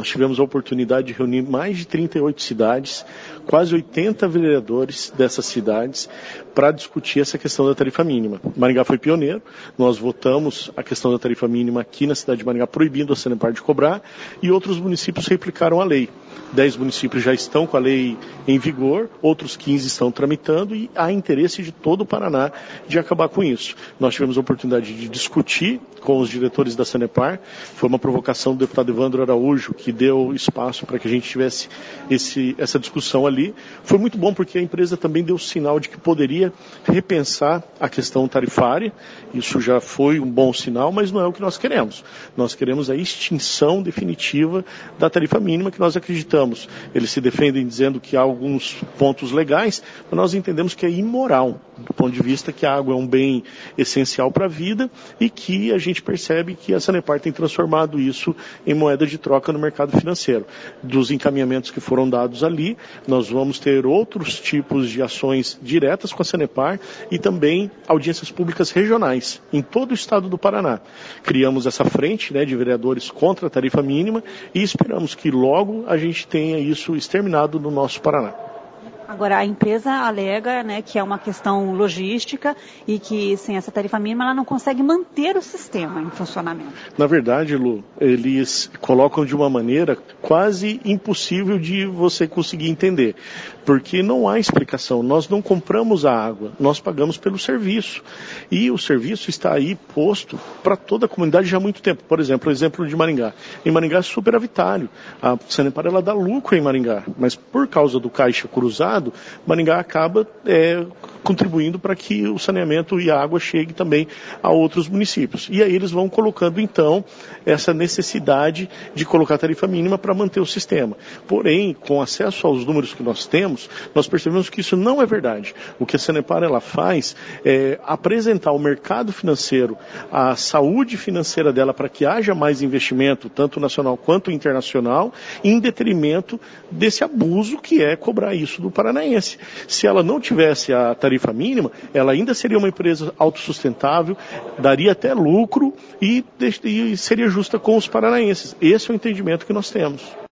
Nós tivemos a oportunidade de reunir mais de 38 cidades, quase 80 vereadores dessas cidades, para discutir essa questão da tarifa mínima. Maringá foi pioneiro, nós votamos a questão da tarifa mínima aqui na cidade de Maringá, proibindo a Sanepar de cobrar, e outros municípios replicaram a lei. 10 municípios já estão com a lei em vigor, outros 15 estão tramitando e há interesse de todo o Paraná de acabar com isso. Nós tivemos a oportunidade de discutir com os diretores da Sanepar, foi uma provocação do deputado Evandro Araújo que deu espaço para que a gente tivesse essa discussão ali. Foi muito bom porque a empresa também deu sinal de que poderia repensar a questão tarifária, isso já foi um bom sinal, mas não é o que nós queremos. Nós queremos a extinção definitiva da tarifa mínima que nós acreditamos. Eles se defendem dizendo que há alguns pontos legais, mas nós entendemos que é imoral, do ponto de vista que a água é um bem essencial para a vida e que a gente percebe que a Sanepar tem transformado isso em moeda de troca no mercado financeiro. Dos encaminhamentos que foram dados ali, nós vamos ter outros tipos de ações diretas com a Sanepar e também audiências públicas regionais em todo o estado do Paraná. Criamos essa frente, de vereadores contra a tarifa mínima e esperamos que logo a gente tenha isso exterminado no nosso Paraná. Agora, a empresa alega, que é uma questão logística e que sem essa tarifa mínima ela não consegue manter o sistema em funcionamento. Na verdade, Lu, eles colocam de uma maneira quase impossível de você conseguir entender, porque não há explicação. Nós não compramos a água, nós pagamos pelo serviço. E o serviço está aí posto para toda a comunidade já há muito tempo. Por exemplo, o exemplo de Maringá. Em Maringá é superavitário. A Sanepar ela dá lucro em Maringá, mas por causa do caixa cruzado, Maringá acaba contribuindo para que o saneamento e a água chegue também a outros municípios. E aí eles vão colocando, então, essa necessidade de colocar tarifa mínima para manter o sistema. Porém, com acesso aos números que nós temos, nós percebemos que isso não é verdade. O que a Sanepar ela faz é apresentar ao mercado financeiro a saúde financeira dela para que haja mais investimento, tanto nacional quanto internacional, em detrimento desse abuso que é cobrar isso do paranaense. Se ela não tivesse a tarifa mínima, ela ainda seria uma empresa autossustentável, daria até lucro e seria justa com os paranaenses. Esse é o entendimento que nós temos.